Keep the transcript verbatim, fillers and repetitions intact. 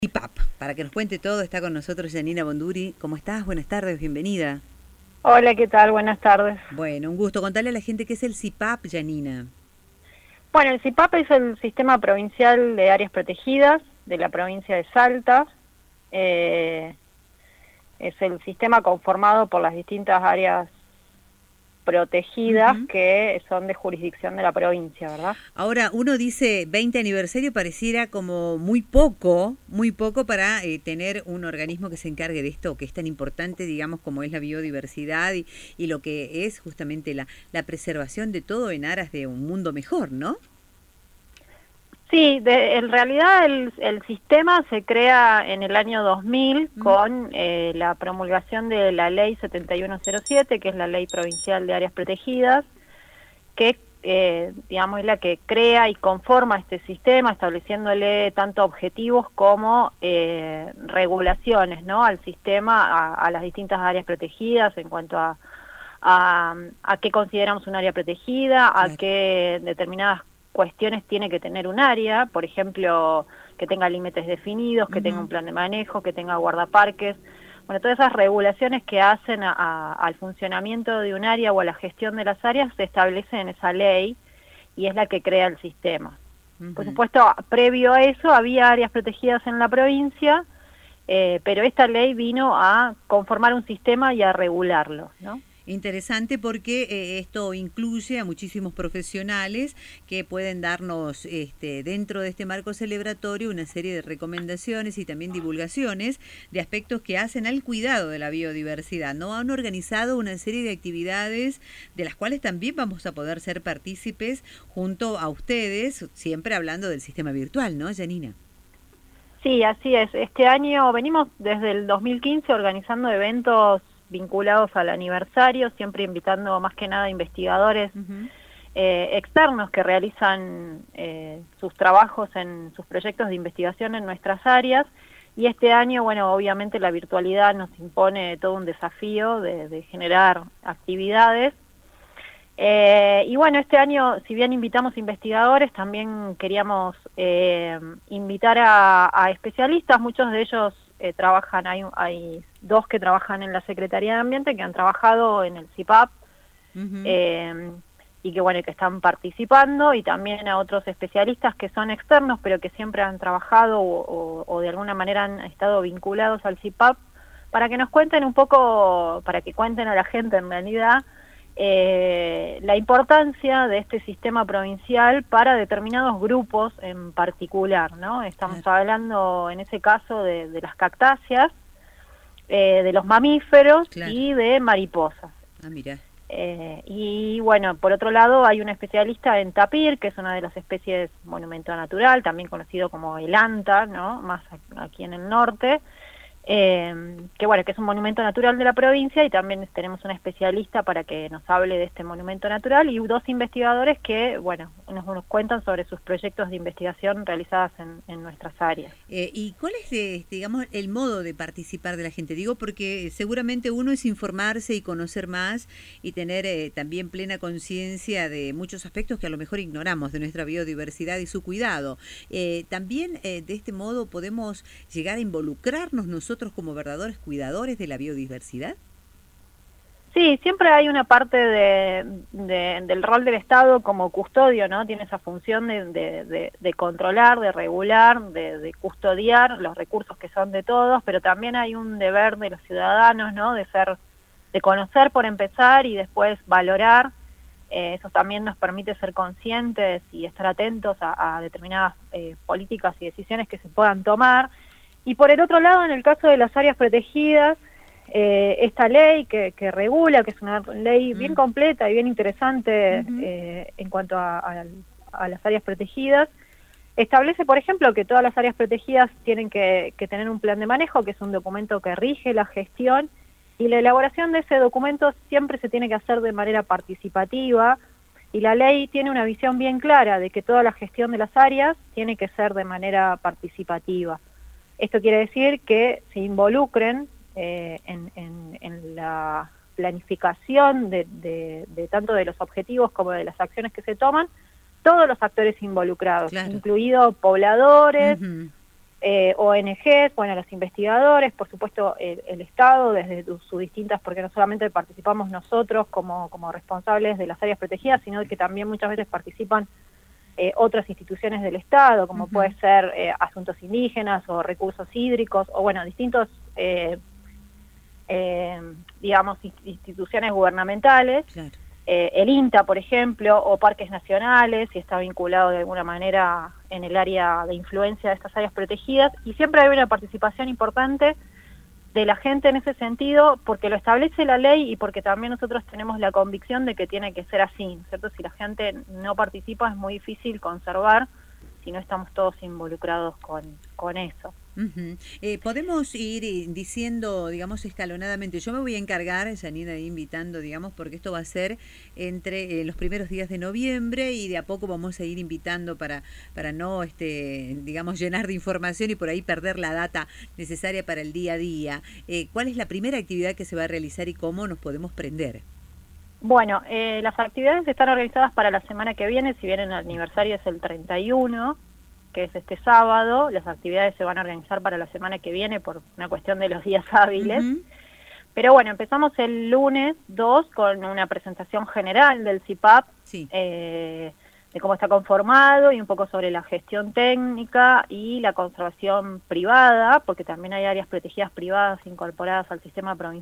I P A P, para que nos cuente todo, está con nosotros Janina Bonduri. ¿Cómo estás? Buenas tardes, bienvenida. Hola, ¿qué tal? Buenas tardes. Bueno, un gusto. Contarle a la gente qué es el C I P A P, Janina. Bueno, el C I P A P es el Sistema Provincial de Áreas Protegidas de la provincia de Salta. Eh, es el sistema conformado por las distintas áreas protegidas uh-huh. que son de jurisdicción de la provincia, ¿verdad? Ahora, uno dice veinte aniversario, pareciera como muy poco, muy poco para eh, tener un organismo que se encargue de esto, que es tan importante, digamos, como es la biodiversidad y, y lo que es justamente la, la preservación de todo en aras de un mundo mejor, ¿no? Sí, de, en realidad el, el sistema se crea en el año dos mil mm. con eh, la promulgación de la ley setenta y uno cero siete, que es la ley provincial de áreas protegidas, que eh, digamos es la que crea y conforma este sistema, estableciéndole tanto objetivos como eh, regulaciones, ¿no?, al sistema, a, a las distintas áreas protegidas en cuanto a, a, a qué consideramos un área protegida, a sí. qué determinadas cuestiones tiene que tener un área, por ejemplo, que tenga límites definidos, que uh-huh. tenga un plan de manejo, que tenga guardaparques. Bueno, todas esas regulaciones que hacen a, a, al funcionamiento de un área o a la gestión de las áreas se establecen en esa ley y es la que crea el sistema. Uh-huh. Por supuesto, previo a eso había áreas protegidas en la provincia, eh, pero esta ley vino a conformar un sistema y a regularlo, ¿no? Interesante porque eh, esto incluye a muchísimos profesionales que pueden darnos este, dentro de este marco celebratorio una serie de recomendaciones y también divulgaciones de aspectos que hacen al cuidado de la biodiversidad, ¿no? Han organizado una serie de actividades de las cuales también vamos a poder ser partícipes junto a ustedes, siempre hablando del sistema virtual, ¿no, Janina? Sí, así es. Este año venimos desde el dos mil quince organizando eventos vinculados al aniversario, siempre invitando más que nada investigadores uh-huh. eh, externos que realizan eh, sus trabajos en sus proyectos de investigación en nuestras áreas, y este año, bueno, obviamente la virtualidad nos impone todo un desafío de, de generar actividades, eh, y bueno, este año, si bien invitamos investigadores, también queríamos eh, invitar a, a especialistas, muchos de ellos Eh, trabajan, hay, hay dos que trabajan en la Secretaría de Ambiente, que han trabajado en el C I P A P uh-huh. eh, y que bueno, que están participando, y también a otros especialistas que son externos, pero que siempre han trabajado o, o, o de alguna manera han estado vinculados al C I P A P, para que nos cuenten un poco, para que cuenten a la gente en realidad, Eh, la importancia de este sistema provincial para determinados grupos en particular, ¿no? Estamos claro. hablando en ese caso de, de las cactáceas, eh, de los mamíferos claro. y de mariposas. Ah, mira. Eh, y bueno, por otro lado hay un especialista en tapir, que es una de las especies monumento natural, también conocido como el anta, ¿no?, más aquí en el norte. Eh, que bueno, que es un monumento natural de la provincia, y también tenemos una especialista para que nos hable de este monumento natural, y dos investigadores que, bueno, nos, nos cuentan sobre sus proyectos de investigación realizadas en, en nuestras áreas. Eh, ¿Y cuál es, eh, digamos, el modo de participar de la gente? Digo, porque seguramente uno es informarse y conocer más y tener eh, también plena conciencia de muchos aspectos que a lo mejor ignoramos de nuestra biodiversidad y su cuidado. Eh, también eh, de este modo podemos llegar a involucrarnos nosotros nosotros como verdaderos cuidadores de la biodiversidad. Sí, siempre hay una parte de, de, del rol del Estado como custodio, ¿no? Tiene esa función de, de, de, de controlar, de regular, de, de custodiar los recursos que son de todos, pero también hay un deber de los ciudadanos, ¿no?, de ser, de conocer por empezar y después valorar. Eh, eso también nos permite ser conscientes y estar atentos a, a determinadas eh, políticas y decisiones que se puedan tomar. Y por el otro lado, en el caso de las áreas protegidas, eh, esta ley que, que regula, que es una ley bien completa y bien interesante uh-huh. eh, en cuanto a, a, a las áreas protegidas, establece, por ejemplo, que todas las áreas protegidas tienen que, que tener un plan de manejo, que es un documento que rige la gestión, y la elaboración de ese documento siempre se tiene que hacer de manera participativa, y la ley tiene una visión bien clara de que toda la gestión de las áreas tiene que ser de manera participativa. Esto quiere decir que se involucren eh, en, en, en la planificación de, de, de tanto de los objetivos como de las acciones que se toman, todos los actores involucrados, claro. incluidos pobladores, uh-huh. eh, O N Ges, bueno, los investigadores, por supuesto el, el Estado desde sus distintas, porque no solamente participamos nosotros como, como responsables de las áreas protegidas, sino que también muchas veces participan eh, otras instituciones del Estado, como uh-huh. puede ser eh, asuntos indígenas o recursos hídricos, o bueno, distintos, eh, eh, digamos, instituciones gubernamentales. Claro. Eh, el INTA, por ejemplo, o parques nacionales, si está vinculado de alguna manera en el área de influencia de estas áreas protegidas, y siempre hay una participación importante de la gente en ese sentido, porque lo establece la ley y porque también nosotros tenemos la convicción de que tiene que ser así, ¿cierto? Si la gente no participa es muy difícil conservar si no estamos todos involucrados con, con eso. Uh-huh. eh, podemos ir diciendo, digamos, escalonadamente. Yo me voy a encargar, Janina, invitando, digamos, porque esto va a ser entre eh, los primeros días de noviembre y de a poco vamos a ir invitando para para no, este, digamos, llenar de información y por ahí perder la data necesaria para el día a día. Eh, ¿Cuál es la primera actividad que se va a realizar y cómo nos podemos prender? Bueno, eh, las actividades están organizadas para la semana que viene, si bien el aniversario es el treinta y uno, que es este sábado. Las actividades se van a organizar para la semana que viene por una cuestión de los días hábiles. Uh-huh. Pero bueno, empezamos el lunes dos con una presentación general del C I P A P, sí. eh, de cómo está conformado y un poco sobre la gestión técnica y la conservación privada, porque también hay áreas protegidas privadas incorporadas al sistema provincial.